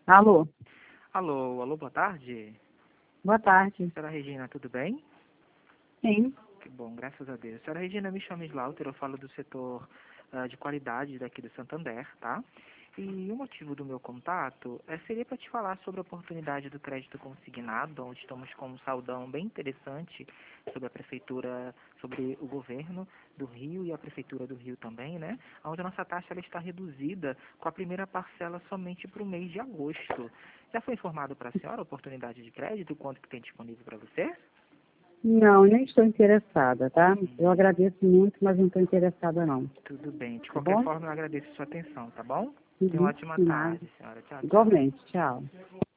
Alô, Alô, boa tarde. boa tarde. Senhora Regina, tudo bem? Sim, Que bom, graças a Deus. Senhora Regina, me chamo Slaughter, eu falo do setor de qualidade daqui do Santander, tá? E o motivo do meu contato seria para te falar sobre a oportunidade do crédito consignado, onde estamos com um saldão bem interessante sobre a prefeitura, sobre o governo do Rio e a prefeitura do Rio também, né? Onde a nossa taxa ela está reduzida com a primeira parcela somente para o mês de agosto. Já foi informado para a senhora a oportunidade de crédito, quanto que tem disponível para você? não, nem estou interessada, tá? Eu Hum, agradeço muito, mas não estou interessada não, Tudo bem. De tá qualquer bom? forma, eu agradeço a sua atenção, tá bom? Tenha uma Uhum, ótima nada. tarde, senhora. Tchau, tchau. Igualmente, tchau.